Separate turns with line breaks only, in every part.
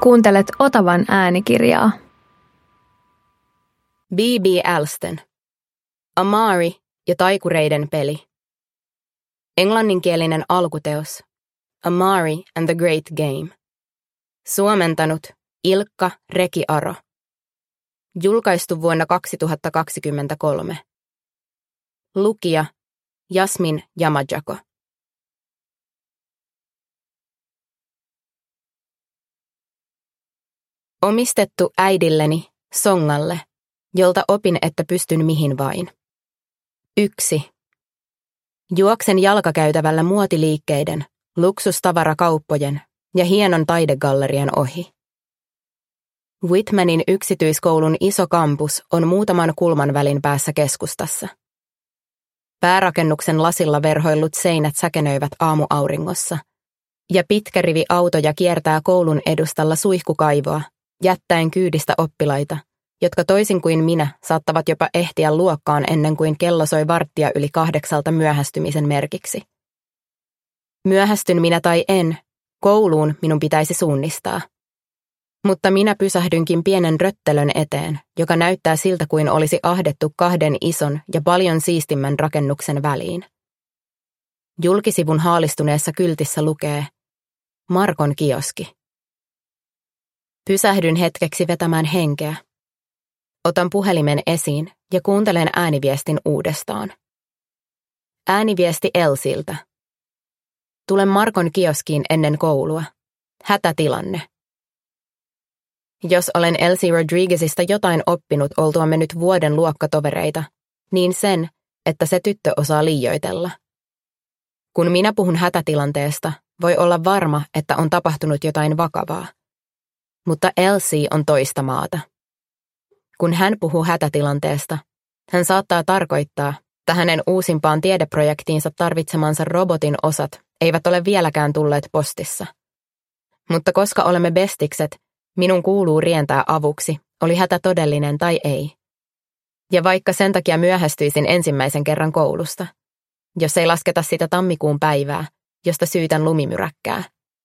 Kuuntelet Otavan äänikirjaa.
B.B. Alston. Amari ja taikureiden peli. Englanninkielinen alkuteos. Amari and the Great Game. Suomentanut Ilkka Reki-Aro. Julkaistu vuonna 2023. Lukija Jasmin Jamajako. Omistettu äidilleni, Songalle, jolta opin, että pystyn mihin vain. 1. Juoksen jalkakäytävällä muotiliikkeiden, luksustavarakauppojen ja hienon taidegallerian ohi. Whitmanin yksityiskoulun iso kampus on muutaman kulman välin päässä keskustassa. Päärakennuksen lasilla verhoillut seinät säkenöivät aamuauringossa, ja pitkä rivi autoja kiertää koulun edustalla suihkukaivoa, jättäen kyydistä oppilaita, jotka toisin kuin minä saattavat jopa ehtiä luokkaan ennen kuin kello soi 7:45 myöhästymisen merkiksi. Myöhästyn minä tai en, kouluun minun pitäisi suunnistaa. Mutta minä pysähdynkin pienen röttelön eteen, joka näyttää siltä kuin olisi ahdettu 2 ison ja paljon siistimmän rakennuksen väliin. Julkisivun haalistuneessa kyltissä lukee Markon kioski. Pysähdyn hetkeksi vetämään henkeä. Otan puhelimen esiin ja kuuntelen ääniviestin uudestaan. Ääniviesti Elsiltä. Tulen Markon kioskiin ennen koulua. Hätätilanne. Jos olen Elsie Rodriguezista jotain oppinut oltuamme nyt vuoden luokkatovereita, niin sen, että se tyttö osaa liioitella. Kun minä puhun hätätilanteesta, voi olla varma, että on tapahtunut jotain vakavaa. Mutta Elsie on toista maata. Kun hän puhuu hätätilanteesta, hän saattaa tarkoittaa, että hänen uusimpaan tiedeprojektiinsa tarvitsemansa robotin osat eivät ole vieläkään tulleet postissa. Mutta koska olemme bestikset, minun kuuluu rientää avuksi, oli hätä todellinen tai ei. Ja vaikka sen takia myöhästyisin ensimmäisen kerran koulusta, jos ei lasketa sitä tammikuun päivää, josta syytän lumimyräkkää.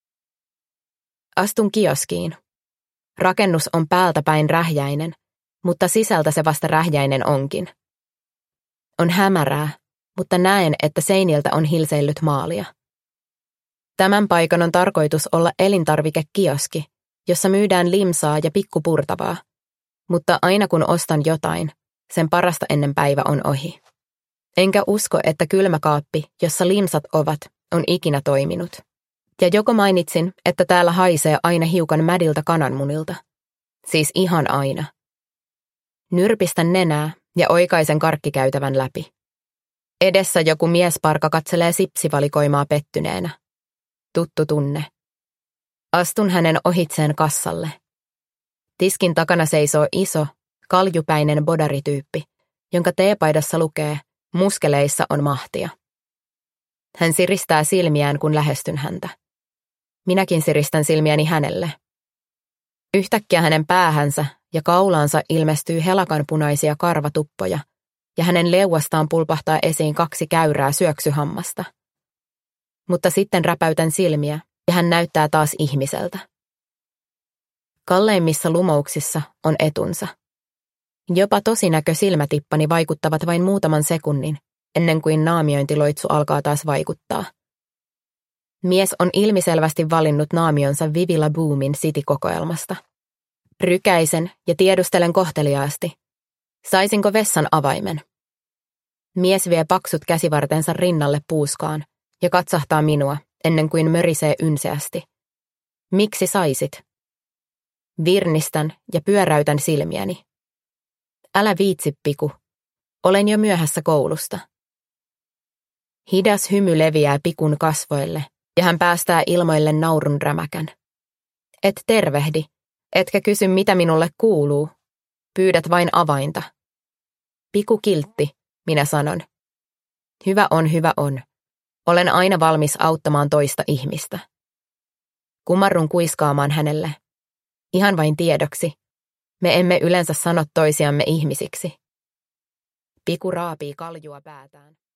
Astun kioskiin. Rakennus on päältä päin rähjäinen, mutta sisältä se vasta rähjäinen onkin. On hämärää, mutta näen, että seiniltä on hilseillyt maalia. Tämän paikan on tarkoitus olla elintarvikekioski, jossa myydään limsaa ja pikkupurtavaa, mutta aina kun ostan jotain, sen parasta ennen päivä on ohi. Enkä usko, että kylmäkaappi, jossa limsat ovat, on ikinä toiminut. Ja joko mainitsin, että täällä haisee aina hiukan mädiltä kananmunilta. Siis ihan aina. Nyrpistän nenää ja oikaisen karkkikäytävän läpi. Edessä joku miesparka katselee sipsivalikoimaa pettyneenä. Tuttu tunne. Astun hänen ohitseen kassalle. Tiskin takana seisoo iso, kaljupäinen bodarityyppi, jonka teepaidassa lukee, muskeleissa on mahtia. Hän siristää silmiään, kun lähestyn häntä. Minäkin siristän silmiäni hänelle. Yhtäkkiä hänen päähänsä ja kaulaansa ilmestyy helakanpunaisia karvatuppoja, ja hänen leuastaan pulpahtaa esiin 2 käyrää syöksyhammasta. Mutta sitten räpäytän silmiä, ja hän näyttää taas ihmiseltä. Kalleimmissa lumouksissa on etunsa. Jopa tosinäkö silmätippani vaikuttavat vain muutaman sekunnin, ennen kuin naamiointiloitsu alkaa taas vaikuttaa. Mies on ilmiselvästi valinnut naamionsa Vivi La Boomin City-kokoelmasta. Rykäisen ja tiedustelen kohteliaasti. Saisinko vessan avaimen? Mies vie paksut käsivartensa rinnalle puuskaan ja katsahtaa minua, ennen kuin mörisee ynseästi. Miksi saisit? Virnistän ja pyöräytän silmiäni. Älä viitsi, Piku. Olen jo myöhässä koulusta. Hidas hymy leviää Pikun kasvoille, ja hän päästää ilmoille naurun rämäkän. Et tervehdi, etkä kysy mitä minulle kuuluu. Pyydät vain avainta. Piku kiltti, minä sanon. Hyvä on, hyvä on. Olen aina valmis auttamaan toista ihmistä. Kumarrun kuiskaamaan hänelle. Ihan vain tiedoksi. Me emme yleensä sano toisiamme ihmisiksi. Piku raapii kaljua päätään.